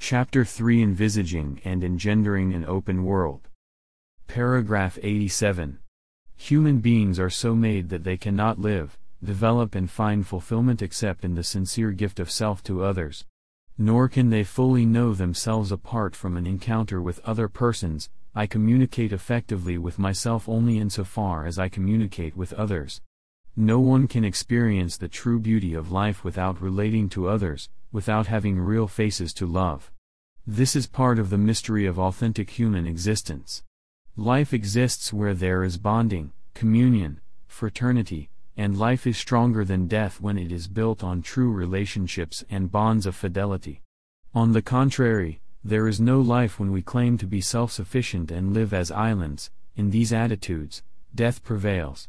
Chapter 3 Envisaging and Engendering an Open World. Paragraph 87. Human beings are so made that they cannot live, develop and find fulfillment except in the sincere gift of self to others. Nor can they fully know themselves apart from an encounter with other persons. I communicate effectively with myself only insofar as I communicate with others. No one can experience the true beauty of life without relating to others, without having real faces to love. This is part of the mystery of authentic human existence. Life exists where there is bonding, communion, fraternity, and life is stronger than death when it is built on true relationships and bonds of fidelity. On the contrary, there is no life when we claim to be self-sufficient and live as islands. In these attitudes, death prevails.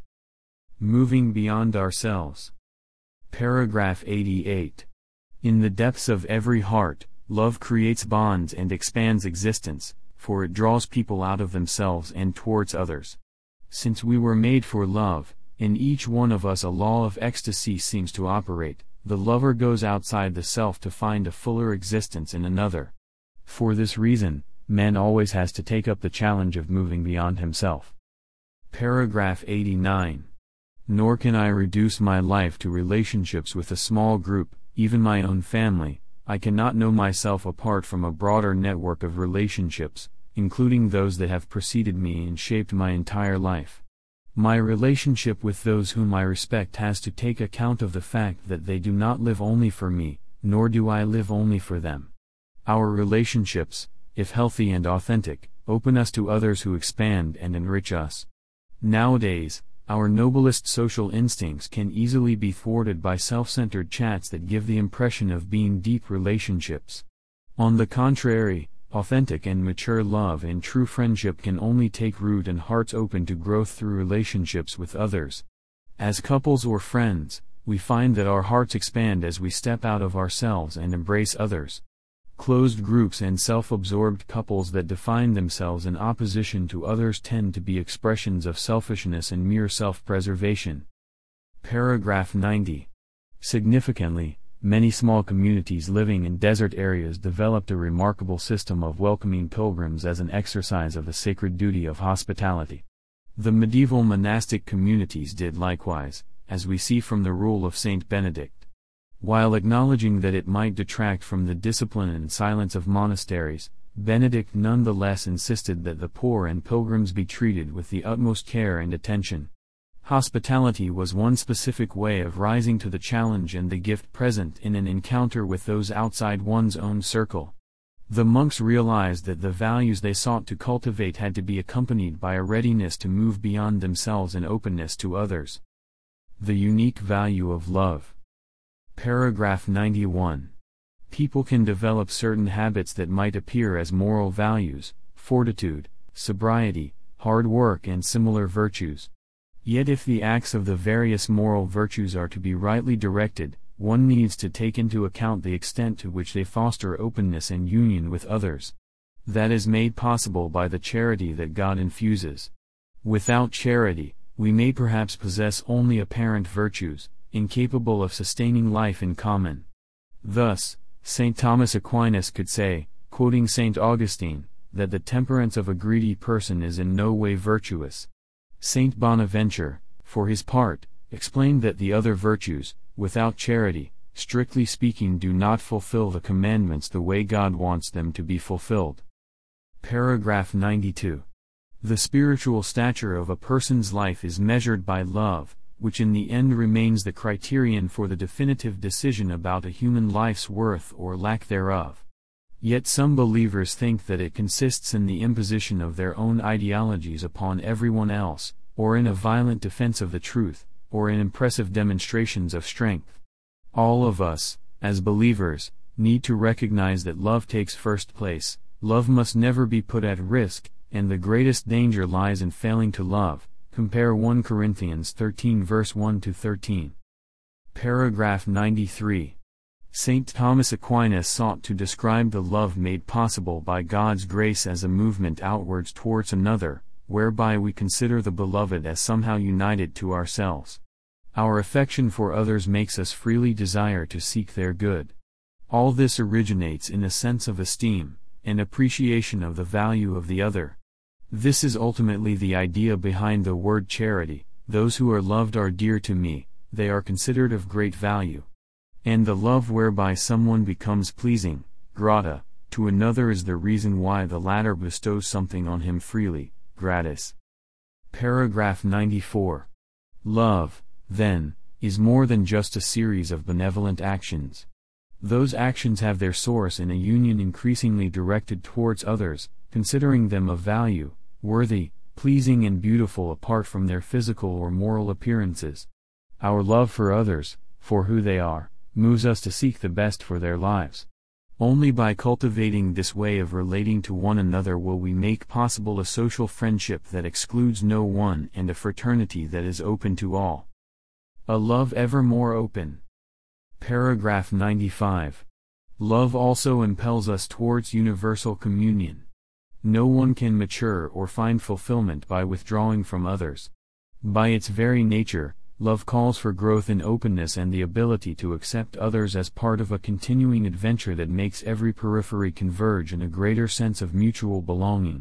Moving beyond ourselves. Paragraph 88. In the depths of every heart, love creates bonds and expands existence, for it draws people out of themselves and towards others. Since we were made for love, in each one of us a law of ecstasy seems to operate. The lover goes outside the self to find a fuller existence in another. For this reason, man always has to take up the challenge of moving beyond himself. Paragraph 89. Nor can I reduce my life to relationships with a small group, even my own family. I cannot know myself apart from a broader network of relationships, including those that have preceded me and shaped my entire life. My relationship with those whom I respect has to take account of the fact that they do not live only for me, nor do I live only for them. Our relationships, if healthy and authentic, open us to others who expand and enrich us. Nowadays, our noblest social instincts can easily be thwarted by self-centered chats that give the impression of being deep relationships. On the contrary, authentic and mature love and true friendship can only take root in hearts open to growth through relationships with others. As couples or friends, we find that our hearts expand as we step out of ourselves and embrace others. Closed groups and self-absorbed couples that define themselves in opposition to others tend to be expressions of selfishness and mere self-preservation. Paragraph 90. Significantly, many small communities living in desert areas developed a remarkable system of welcoming pilgrims as an exercise of the sacred duty of hospitality. The medieval monastic communities did likewise, as we see from the rule of Saint Benedict. While acknowledging that it might detract from the discipline and silence of monasteries, Benedict nonetheless insisted that the poor and pilgrims be treated with the utmost care and attention. Hospitality was one specific way of rising to the challenge and the gift present in an encounter with those outside one's own circle. The monks realized that the values they sought to cultivate had to be accompanied by a readiness to move beyond themselves and openness to others. The unique value of love. Paragraph 91. People can develop certain habits that might appear as moral values, fortitude, sobriety, hard work and similar virtues. Yet if the acts of the various moral virtues are to be rightly directed, one needs to take into account the extent to which they foster openness and union with others. That is made possible by the charity that God infuses. Without charity, we may perhaps possess only apparent virtues, incapable of sustaining life in common. Thus, St. Thomas Aquinas could say, quoting St. Augustine, that the temperance of a greedy person is in no way virtuous. St. Bonaventure, for his part, explained that the other virtues, without charity, strictly speaking do not fulfill the commandments the way God wants them to be fulfilled. Paragraph 92. The spiritual stature of a person's life is measured by love, which in the end remains the criterion for the definitive decision about a human life's worth or lack thereof. Yet some believers think that it consists in the imposition of their own ideologies upon everyone else, or in a violent defense of the truth, or in impressive demonstrations of strength. All of us, as believers, need to recognize that love takes first place. Love must never be put at risk, and the greatest danger lies in failing to love. Compare 1 Corinthians 13 verse 1-13. Paragraph 93. St. Thomas Aquinas sought to describe the love made possible by God's grace as a movement outwards towards another, whereby we consider the beloved as somehow united to ourselves. Our affection for others makes us freely desire to seek their good. All this originates in a sense of esteem and appreciation of the value of the other. This is ultimately the idea behind the word charity. Those who are loved are dear to me, they are considered of great value. And the love whereby someone becomes pleasing, grata, to another is the reason why the latter bestows something on him freely, gratis. Paragraph 94. Love, then, is more than just a series of benevolent actions. Those actions have their source in a union increasingly directed towards others, considering them of value, worthy, pleasing and beautiful apart from their physical or moral appearances. Our love for others, for who they are, moves us to seek the best for their lives. Only by cultivating this way of relating to one another will we make possible a social friendship that excludes no one and a fraternity that is open to all. A love ever more open. Paragraph 95. Love also impels us towards universal communion. No one can mature or find fulfillment by withdrawing from others. By its very nature, love calls for growth in openness and the ability to accept others as part of a continuing adventure that makes every periphery converge in a greater sense of mutual belonging.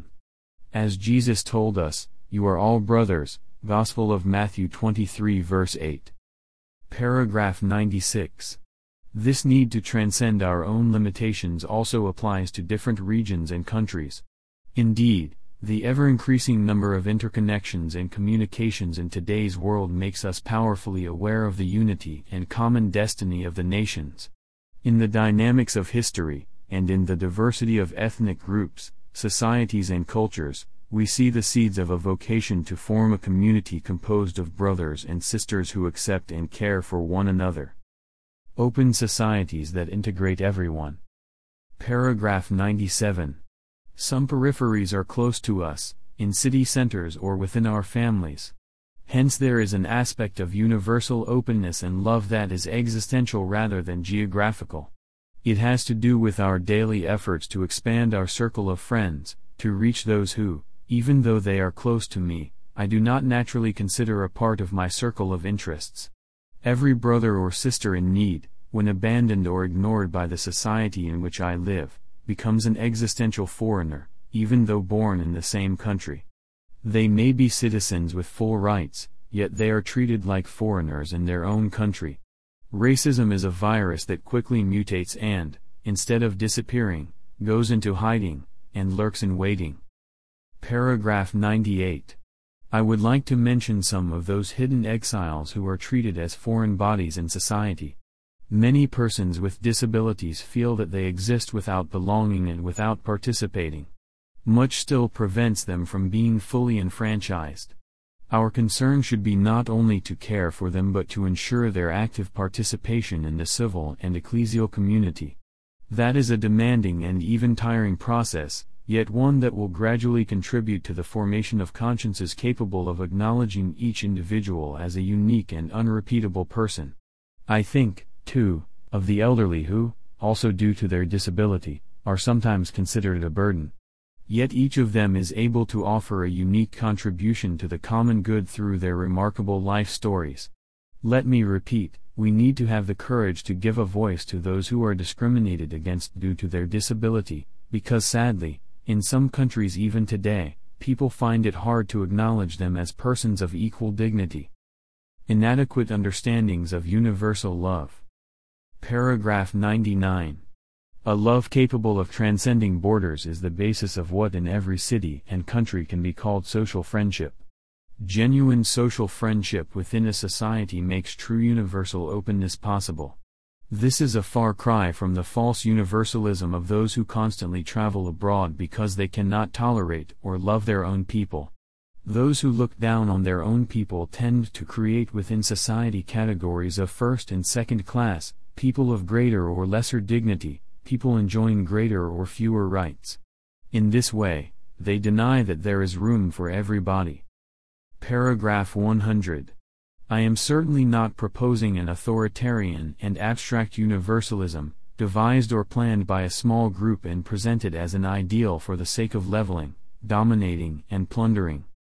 As Jesus told us, "You are all brothers," Gospel of Matthew 23 verse 8. Paragraph 96. This need to transcend our own limitations also applies to different regions and countries. Indeed, the ever-increasing number of interconnections and communications in today's world makes us powerfully aware of the unity and common destiny of the nations. In the dynamics of history, and in the diversity of ethnic groups, societies and cultures, we see the seeds of a vocation to form a community composed of brothers and sisters who accept and care for one another. Open societies that integrate everyone. Paragraph 97. Some peripheries are close to us, in city centers or within our families. Hence there is an aspect of universal openness and love that is existential rather than geographical. It has to do with our daily efforts to expand our circle of friends, to reach those who, even though they are close to me, I do not naturally consider a part of my circle of interests. Every brother or sister in need, when abandoned or ignored by the society in which I live, becomes an existential foreigner, even though born in the same country. They may be citizens with full rights, yet they are treated like foreigners in their own country. Racism is a virus that quickly mutates and, instead of disappearing, goes into hiding, and lurks in waiting. Paragraph 98. I would like to mention some of those hidden exiles who are treated as foreign bodies in society. Many persons with disabilities feel that they exist without belonging and without participating. Much still prevents them from being fully enfranchised. Our concern should be not only to care for them but to ensure their active participation in the civil and ecclesial community. That is a demanding and even tiring process, yet one that will gradually contribute to the formation of consciences capable of acknowledging each individual as a unique and unrepeatable person. I think, too, of the elderly who, also due to their disability, are sometimes considered a burden. Yet each of them is able to offer a unique contribution to the common good through their remarkable life stories. Let me repeat, we need to have the courage to give a voice to those who are discriminated against due to their disability, because sadly, in some countries even today, people find it hard to acknowledge them as persons of equal dignity. Inadequate understandings of universal love. Paragraph 99. A love capable of transcending borders is the basis of what in every city and country can be called social friendship. Genuine social friendship within a society makes true universal openness possible. This is a far cry from the false universalism of those who constantly travel abroad because they cannot tolerate or love their own people. Those who look down on their own people tend to create within society categories of first and second class, people of greater or lesser dignity, people enjoying greater or fewer rights. In this way, they deny that there is room for everybody. Paragraph 100. I am certainly not proposing an authoritarian and abstract universalism, devised or planned by a small group and presented as an ideal for the sake of leveling, dominating and plundering.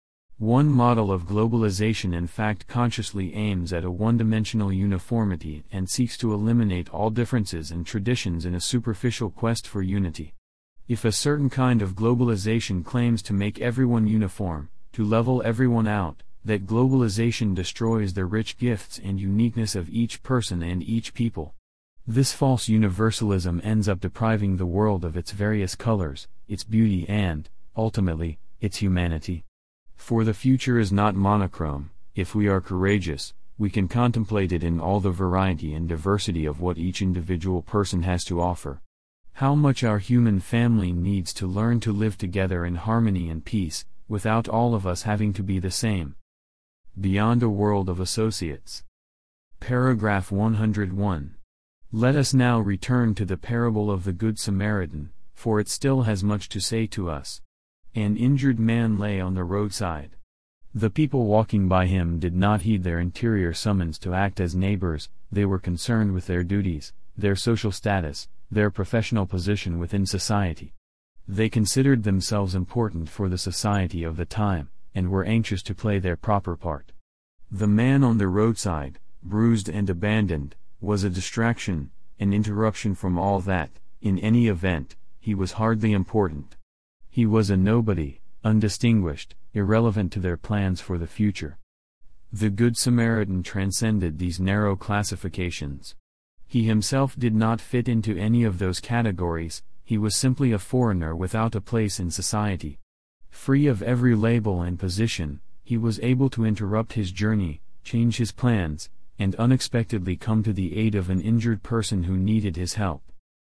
One model of globalization in fact consciously aims at a one-dimensional uniformity and seeks to eliminate all differences and traditions in a superficial quest for unity. If a certain kind of globalization claims to make everyone uniform, to level everyone out, that globalization destroys the rich gifts and uniqueness of each person and each people. This false universalism ends up depriving the world of its various colors, its beauty and, ultimately, its humanity. For the future is not monochrome. If we are courageous, we can contemplate it in all the variety and diversity of what each individual person has to offer. How much our human family needs to learn to live together in harmony and peace, without all of us having to be the same. Beyond a world of associates. Paragraph 101. Let us now return to the parable of the Good Samaritan, for it still has much to say to us. An injured man lay on the roadside. The people walking by him did not heed their interior summons to act as neighbors. They were concerned with their duties, their social status, their professional position within society. They considered themselves important for the society of the time, and were anxious to play their proper part. The man on the roadside, bruised and abandoned, was a distraction, an interruption from all that. In any event, he was hardly important. He was a nobody, undistinguished, irrelevant to their plans for the future. The Good Samaritan transcended these narrow classifications. He himself did not fit into any of those categories. He was simply a foreigner without a place in society. Free of every label and position, he was able to interrupt his journey, change his plans, and unexpectedly come to the aid of an injured person who needed his help.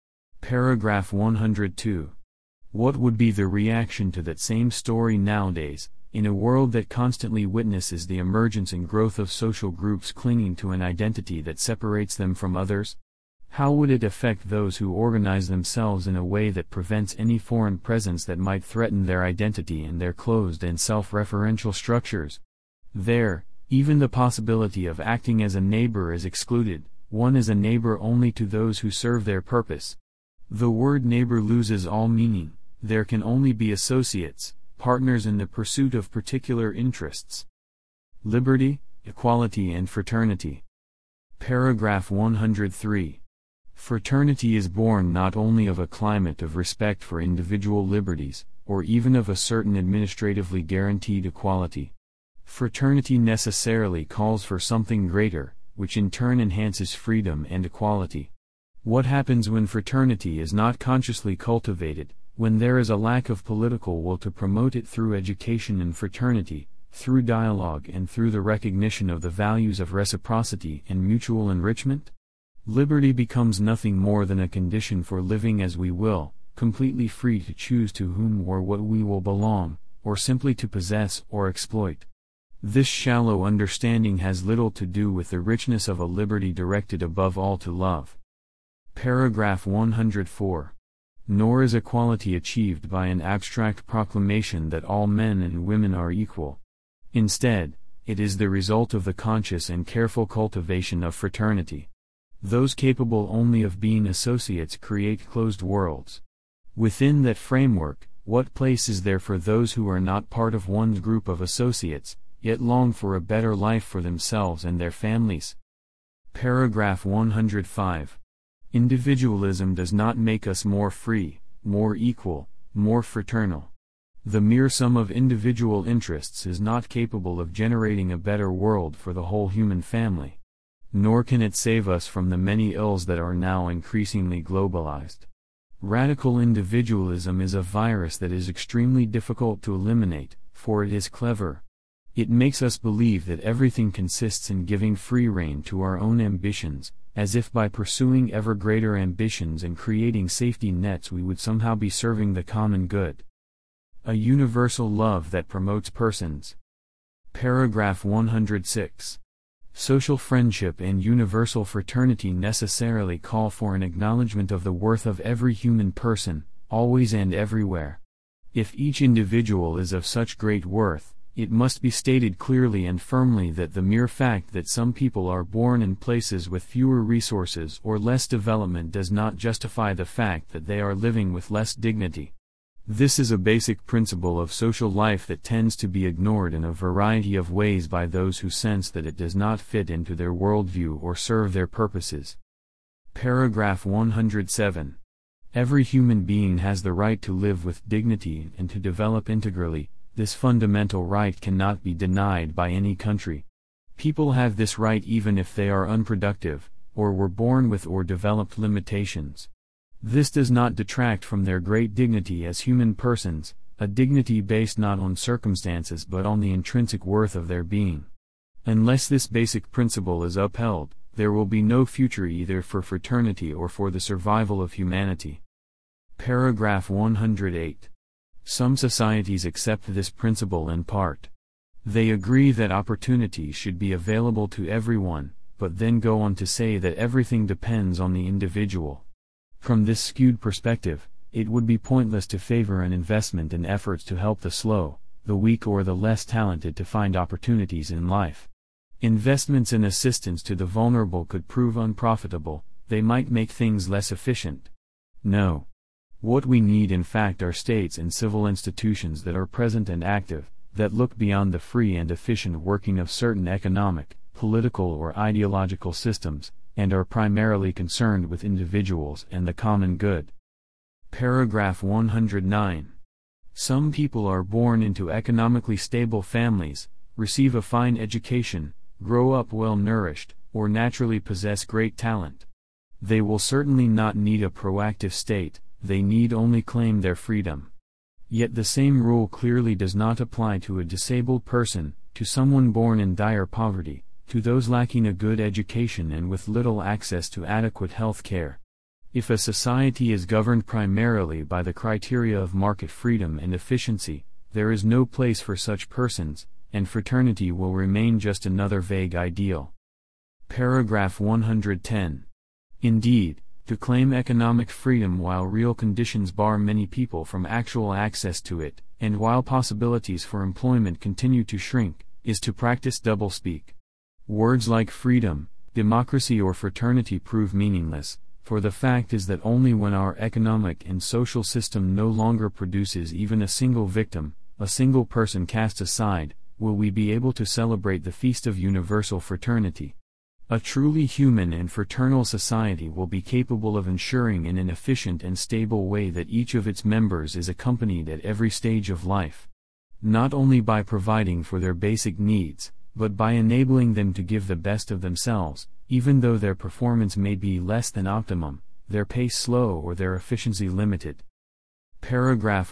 Paragraph 102. What would be the reaction to that same story nowadays, in a world that constantly witnesses the emergence and growth of social groups clinging to an identity that separates them from others? How would it affect those who organize themselves in a way that prevents any foreign presence that might threaten their identity and their closed and self-referential structures? There, even the possibility of acting as a neighbor is excluded. One is a neighbor only to those who serve their purpose. The word neighbor loses all meaning. There can only be associates, partners in the pursuit of particular interests. Liberty, equality and fraternity. Paragraph 103. Fraternity is born not only of a climate of respect for individual liberties, or even of a certain administratively guaranteed equality. Fraternity necessarily calls for something greater, which in turn enhances freedom and equality. What happens when fraternity is not consciously cultivated, when there is a lack of political will to promote it through education and fraternity, through dialogue and through the recognition of the values of reciprocity and mutual enrichment? Liberty becomes nothing more than a condition for living as we will, completely free to choose to whom or what we will belong, or simply to possess or exploit. This shallow understanding has little to do with the richness of a liberty directed above all to love. Paragraph 104. Nor is equality achieved by an abstract proclamation that all men and women are equal. Instead, it is the result of the conscious and careful cultivation of fraternity. Those capable only of being associates create closed worlds. Within that framework, what place is there for those who are not part of one group of associates, yet long for a better life for themselves and their families? Paragraph 105. Individualism does not make us more free, more equal, more fraternal. The mere sum of individual interests is not capable of generating a better world for the whole human family. Nor can it save us from the many ills that are now increasingly globalized. Radical individualism is a virus that is extremely difficult to eliminate, for it is clever. It makes us believe that everything consists in giving free rein to our own ambitions, as if by pursuing ever greater ambitions and creating safety nets we would somehow be serving the common good. A universal love that promotes persons. Paragraph 106. Social friendship and universal fraternity necessarily call for an acknowledgement of the worth of every human person, always and everywhere. If each individual is of such great worth, it must be stated clearly and firmly that the mere fact that some people are born in places with fewer resources or less development does not justify the fact that they are living with less dignity. This is a basic principle of social life that tends to be ignored in a variety of ways by those who sense that it does not fit into their worldview or serve their purposes. Paragraph 107. Every human being has the right to live with dignity and to develop integrally. This fundamental right cannot be denied by any country. People have this right even if they are unproductive, or were born with or developed limitations. This does not detract from their great dignity as human persons, a dignity based not on circumstances but on the intrinsic worth of their being. Unless this basic principle is upheld, there will be no future either for fraternity or for the survival of humanity. Paragraph 108. Some societies accept this principle in part. They agree that opportunities should be available to everyone, but then go on to say that everything depends on the individual. From this skewed perspective, it would be pointless to favor an investment in efforts to help the slow, the weak or the less talented to find opportunities in life. Investments in assistance to the vulnerable could prove unprofitable, they might make things less efficient. No. What we need in fact are states and civil institutions that are present and active, that look beyond the free and efficient working of certain economic, political or ideological systems, and are primarily concerned with individuals and the common good. Paragraph 109. Some people are born into economically stable families, receive a fine education, grow up well nourished, or naturally possess great talent. They will certainly not need a proactive state, they need only claim their freedom. Yet the same rule clearly does not apply to a disabled person, to someone born in dire poverty, to those lacking a good education and with little access to adequate health care. If a society is governed primarily by the criteria of market freedom and efficiency, there is no place for such persons, and fraternity will remain just another vague ideal. Paragraph 110. Indeed, to claim economic freedom while real conditions bar many people from actual access to it, and while possibilities for employment continue to shrink, is to practice doublespeak. Words like freedom, democracy or fraternity prove meaningless, for the fact is that only when our economic and social system no longer produces even a single victim, a single person cast aside, will we be able to celebrate the feast of universal fraternity. A truly human and fraternal society will be capable of ensuring in an efficient and stable way that each of its members is accompanied at every stage of life. Not only by providing for their basic needs, but by enabling them to give the best of themselves, even though their performance may be less than optimum, their pace slow or their efficiency limited. Paragraph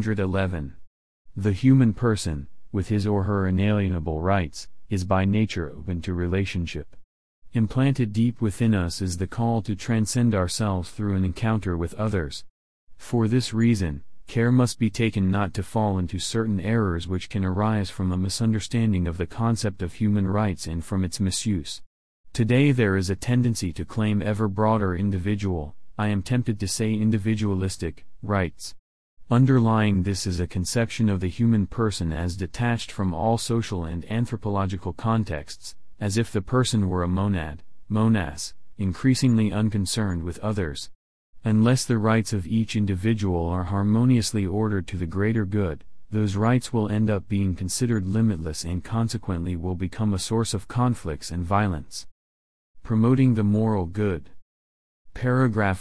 111. The human person, with his or her inalienable rights, is by nature open to relationship. Implanted deep within us is the call to transcend ourselves through an encounter with others. For this reason, care must be taken not to fall into certain errors which can arise from a misunderstanding of the concept of human rights and from its misuse. Today there is a tendency to claim ever broader individual, I am tempted to say individualistic, rights. Underlying this is a conception of the human person as detached from all social and anthropological contexts, as if the person were a monad, monas, increasingly unconcerned with others. Unless the rights of each individual are harmoniously ordered to the greater good, those rights will end up being considered limitless and consequently will become a source of conflicts and violence. Promoting the moral good. Paragraph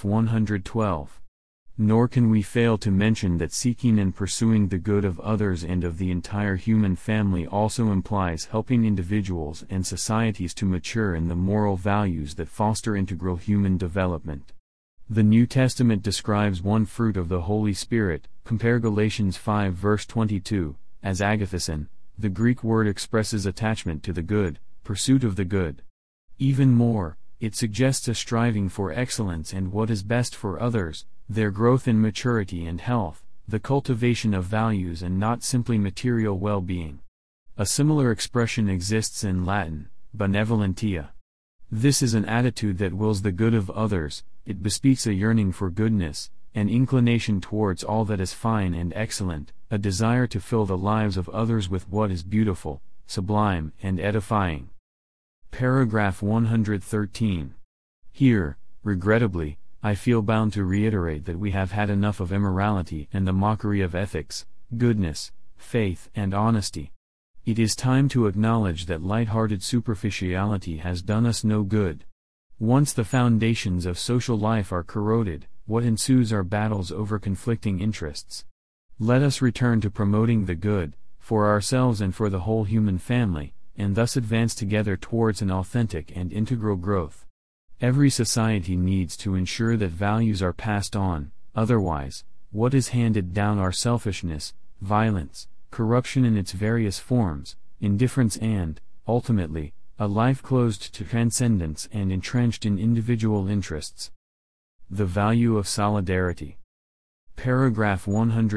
112. Nor can we fail to mention that seeking and pursuing the good of others and of the entire human family also implies helping individuals and societies to mature in the moral values that foster integral human development. The New Testament describes one fruit of the Holy Spirit, compare Galatians 5 verse 22, as agathosyn. The Greek word expresses attachment to the good, pursuit of the good. Even more, it suggests a striving for excellence and what is best for others, their growth in maturity and health, the cultivation of values and not simply material well-being. A similar expression exists in Latin, benevolentia. This is an attitude that wills the good of others, it bespeaks a yearning for goodness, an inclination towards all that is fine and excellent, a desire to fill the lives of others with what is beautiful, sublime and edifying. Paragraph 113. Here, regrettably, I feel bound to reiterate that we have had enough of immorality and the mockery of ethics, goodness, faith, and honesty. It is time to acknowledge that light-hearted superficiality has done us no good. Once the foundations of social life are corroded, what ensues are battles over conflicting interests. Let us return to promoting the good, for ourselves and for the whole human family, and thus advance together towards an authentic and integral growth. Every society needs to ensure that values are passed on, otherwise, what is handed down are selfishness, violence, corruption in its various forms, indifference and, ultimately, a life closed to transcendence and entrenched in individual interests. The value of solidarity. Paragraph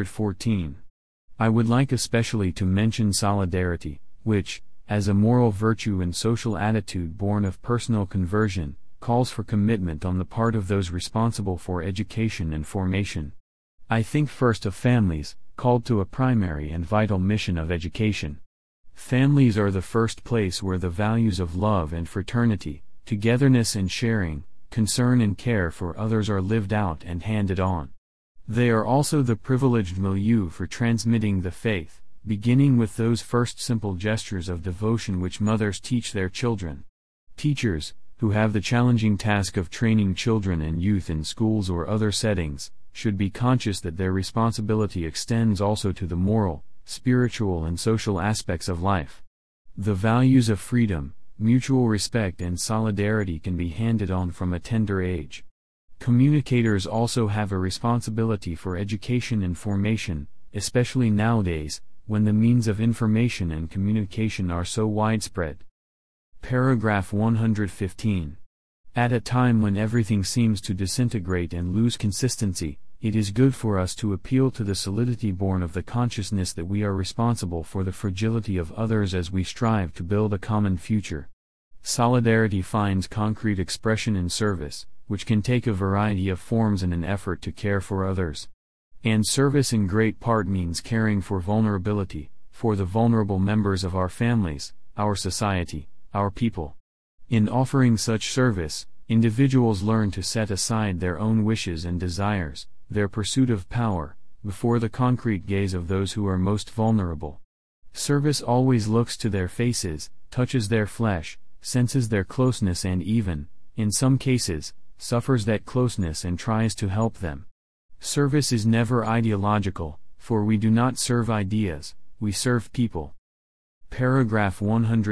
114. I would like especially to mention solidarity, which, as a moral virtue and social attitude born of personal conversion, calls for commitment on the part of those responsible for education and formation. I think first of families, called to a primary and vital mission of education. Families are the first place where the values of love and fraternity, togetherness and sharing, concern and care for others are lived out and handed on. They are also the privileged milieu for transmitting the faith, beginning with those first simple gestures of devotion which mothers teach their children. Teachers, who have the challenging task of training children and youth in schools or other settings, should be conscious that their responsibility extends also to the moral, spiritual and social aspects of life. The values of freedom, mutual respect and solidarity can be handed on from a tender age. Communicators also have a responsibility for education and formation, especially nowadays, when the means of information and communication are so widespread. Paragraph 115. At a time when everything seems to disintegrate and lose consistency, it is good for us to appeal to the solidity born of the consciousness that we are responsible for the fragility of others as we strive to build a common future. Solidarity finds concrete expression in service, which can take a variety of forms in an effort to care for others. And service in great part means caring for vulnerability, for the vulnerable members of our families, our society, our people. In offering such service, individuals learn to set aside their own wishes and desires, their pursuit of power, before the concrete gaze of those who are most vulnerable. Service always looks to their faces, touches their flesh, senses their closeness and even, in some cases, suffers that closeness and tries to help them. Service is never ideological, for we do not serve ideas, we serve people. Paragraph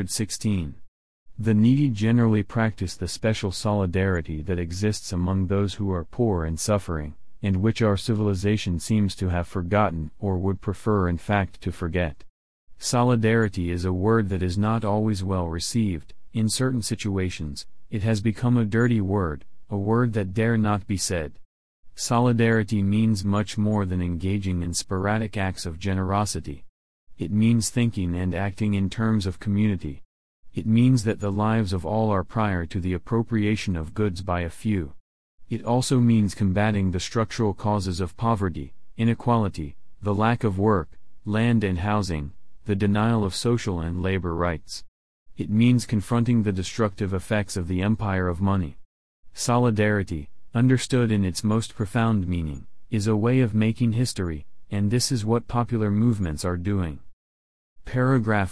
116. The needy generally practice the special solidarity that exists among those who are poor and suffering, and which our civilization seems to have forgotten or would prefer in fact to forget. Solidarity is a word that is not always well received. In certain situations, it has become a dirty word, a word that dare not be said. Solidarity means much more than engaging in sporadic acts of generosity. It means thinking and acting in terms of community. It means that the lives of all are prior to the appropriation of goods by a few. It also means combating the structural causes of poverty, inequality, the lack of work, land and housing, the denial of social and labor rights. It means confronting the destructive effects of the empire of money. Solidarity, understood in its most profound meaning, is a way of making history, and this is what popular movements are doing. Paragraph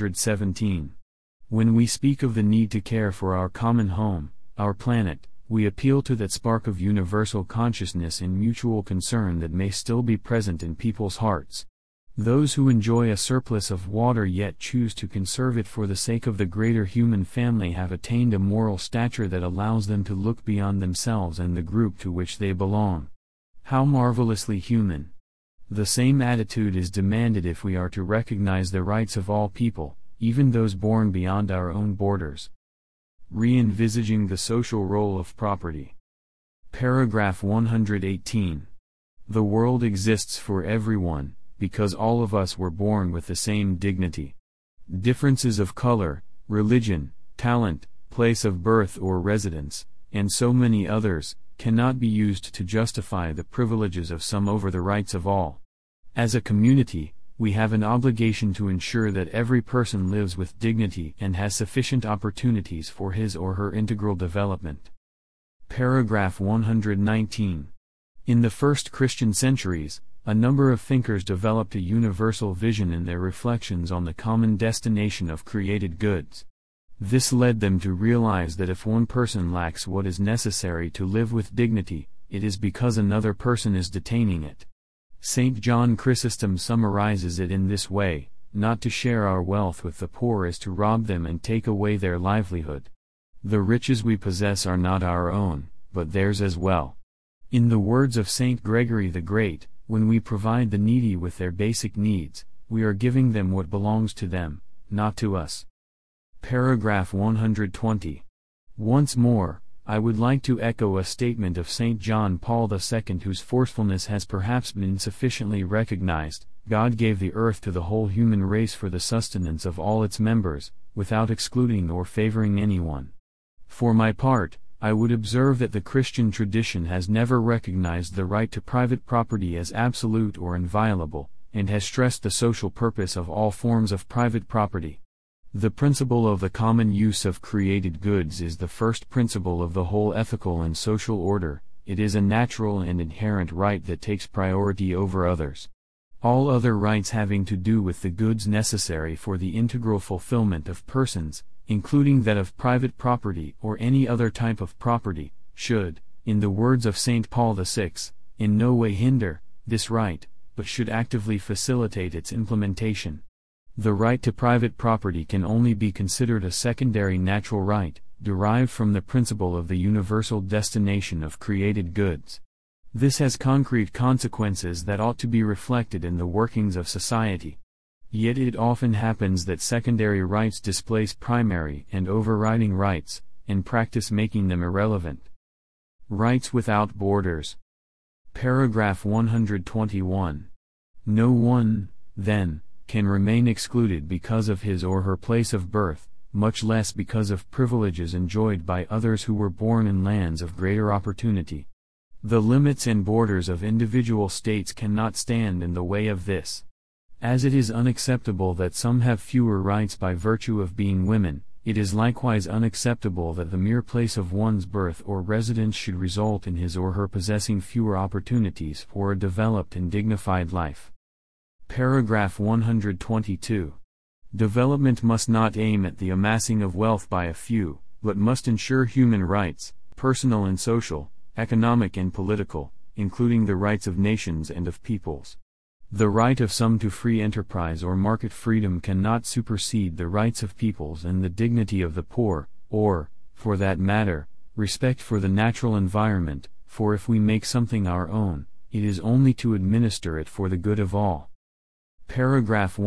117. When we speak of the need to care for our common home, our planet, we appeal to that spark of universal consciousness and mutual concern that may still be present in people's hearts. Those who enjoy a surplus of water yet choose to conserve it for the sake of the greater human family have attained a moral stature that allows them to look beyond themselves and the group to which they belong. How marvelously human! The same attitude is demanded if we are to recognize the rights of all people, even those born beyond our own borders. Re-envisaging the social role of property. Paragraph 118. The world exists for everyone, because all of us were born with the same dignity. Differences of color, religion, talent, place of birth or residence, and so many others, cannot be used to justify the privileges of some over the rights of all. As a community, we have an obligation to ensure that every person lives with dignity and has sufficient opportunities for his or her integral development. Paragraph 119. In the first Christian centuries, a number of thinkers developed a universal vision in their reflections on the common destination of created goods. This led them to realize that if one person lacks what is necessary to live with dignity, it is because another person is detaining it. St. John Chrysostom summarizes it in this way: "Not to share our wealth with the poor is to rob them and take away their livelihood. The riches we possess are not our own, but theirs as well." In the words of St. Gregory the Great, when we provide the needy with their basic needs, we are giving them what belongs to them, not to us. Paragraph 120. Once more, I would like to echo a statement of St. John Paul II, whose forcefulness has perhaps been insufficiently recognized. God gave the earth to the whole human race for the sustenance of all its members, without excluding or favoring anyone. For my part, I would observe that the Christian tradition has never recognized the right to private property as absolute or inviolable, and has stressed the social purpose of all forms of private property. The principle of the common use of created goods is the first principle of the whole ethical and social order. It is a natural and inherent right that takes priority over others. All other rights having to do with the goods necessary for the integral fulfillment of persons, including that of private property or any other type of property, should, in the words of St. Paul VI, in no way hinder this right, but should actively facilitate its implementation. The right to private property can only be considered a secondary natural right, derived from the principle of the universal destination of created goods. This has concrete consequences that ought to be reflected in the workings of society. Yet it often happens that secondary rights displace primary and overriding rights, in practice making them irrelevant. Rights without borders. Paragraph 121. No one, then, can remain excluded because of his or her place of birth, much less because of privileges enjoyed by others who were born in lands of greater opportunity. The limits and borders of individual states cannot stand in the way of this. As it is unacceptable that some have fewer rights by virtue of being women, it is likewise unacceptable that the mere place of one's birth or residence should result in his or her possessing fewer opportunities for a developed and dignified life. Paragraph 122. Development must not aim at the amassing of wealth by a few, but must ensure human rights, personal and social, economic and political, including the rights of nations and of peoples. The right of some to free enterprise or market freedom cannot supersede the rights of peoples and the dignity of the poor, or, for that matter, respect for the natural environment, for if we make something our own, it is only to administer it for the good of all. Paragraph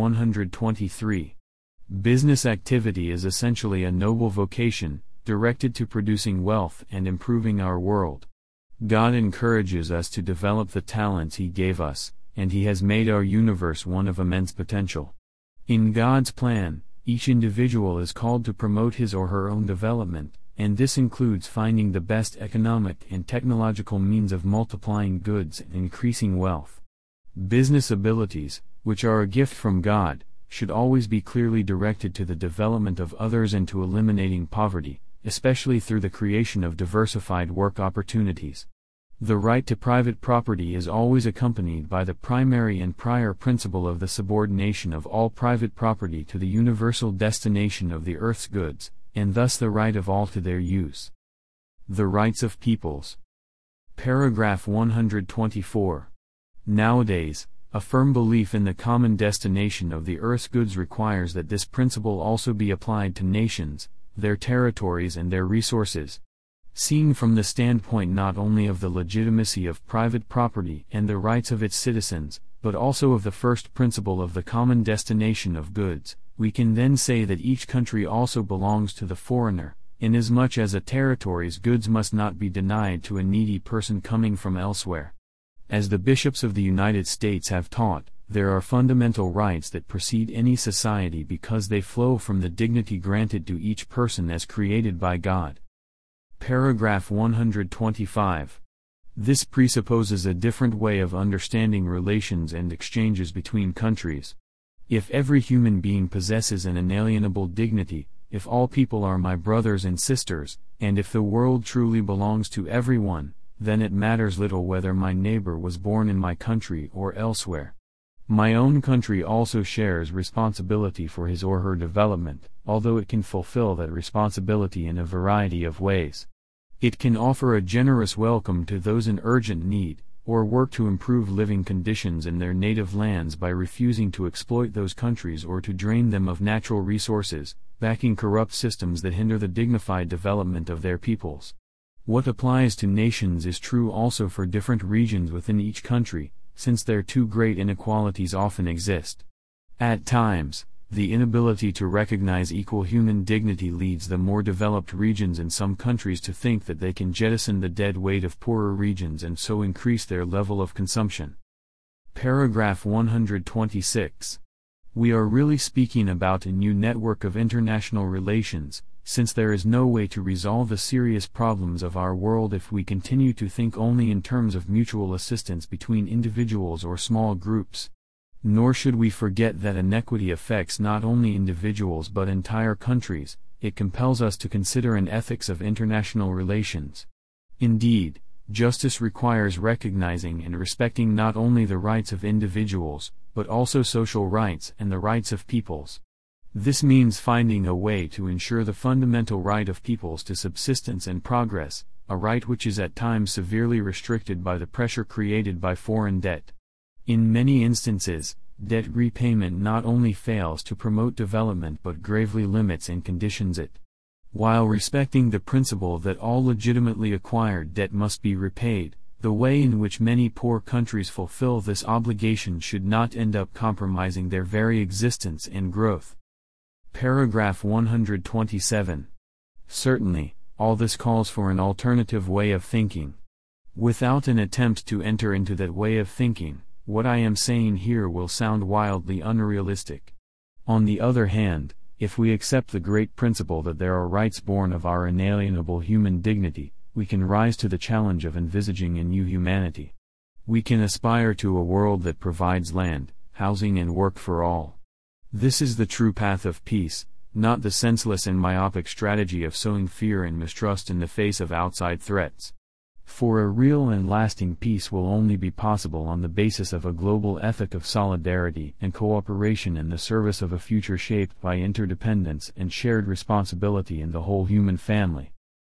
123. Business activity is essentially a noble vocation, directed to producing wealth and improving our world. God encourages us to develop the talents He gave us, and He has made our universe one of immense potential. In God's plan, each individual is called to promote his or her own development, and this includes finding the best economic and technological means of multiplying goods and increasing wealth. Business abilities, which are a gift from God, should always be clearly directed to the development of others and to eliminating poverty, especially through the creation of diversified work opportunities. The right to private property is always accompanied by the primary and prior principle of the subordination of all private property to the universal destination of the earth's goods, and thus the right of all to their use. The rights of peoples. Paragraph 124. Nowadays, a firm belief in the common destination of the earth's goods requires that this principle also be applied to nations, their territories and their resources. Seen from the standpoint not only of the legitimacy of private property and the rights of its citizens, but also of the first principle of the common destination of goods, we can then say that each country also belongs to the foreigner, inasmuch as a territory's goods must not be denied to a needy person coming from elsewhere. As the bishops of the United States have taught, there are fundamental rights that precede any society because they flow from the dignity granted to each person as created by God. Paragraph 125. This presupposes a different way of understanding relations and exchanges between countries. If every human being possesses an inalienable dignity, if all people are my brothers and sisters, and if the world truly belongs to everyone, then it matters little whether my neighbor was born in my country or elsewhere. My own country also shares responsibility for his or her development, although it can fulfill that responsibility in a variety of ways. It can offer a generous welcome to those in urgent need, or work to improve living conditions in their native lands by refusing to exploit those countries or to drain them of natural resources, backing corrupt systems that hinder the dignified development of their peoples. What applies to nations is true also for different regions within each country, since their too great inequalities often exist. At times, the inability to recognize equal human dignity leads the more developed regions in some countries to think that they can jettison the dead weight of poorer regions and so increase their level of consumption. Paragraph 126. We are really speaking about a new network of international relations, since there is no way to resolve the serious problems of our world if we continue to think only in terms of mutual assistance between individuals or small groups. Nor should we forget that inequity affects not only individuals but entire countries. It compels us to consider an ethics of international relations. Indeed, justice requires recognizing and respecting not only the rights of individuals, but also social rights and the rights of peoples. This means finding a way to ensure the fundamental right of peoples to subsistence and progress, a right which is at times severely restricted by the pressure created by foreign debt. In many instances, debt repayment not only fails to promote development but gravely limits and conditions it. While respecting the principle that all legitimately acquired debt must be repaid, the way in which many poor countries fulfill this obligation should not end up compromising their very existence and growth. Paragraph 127. Certainly, all this calls for an alternative way of thinking. Without an attempt to enter into that way of thinking, what I am saying here will sound wildly unrealistic. On the other hand, if we accept the great principle that there are rights born of our inalienable human dignity, we can rise to the challenge of envisaging a new humanity. We can aspire to a world that provides land, housing and work for all. This is the true path of peace, not the senseless and myopic strategy of sowing fear and mistrust in the face of outside threats. For a real and lasting peace will only be possible on the basis of a global ethic of solidarity and cooperation in the service of a future shaped by interdependence and shared responsibility in the whole human family.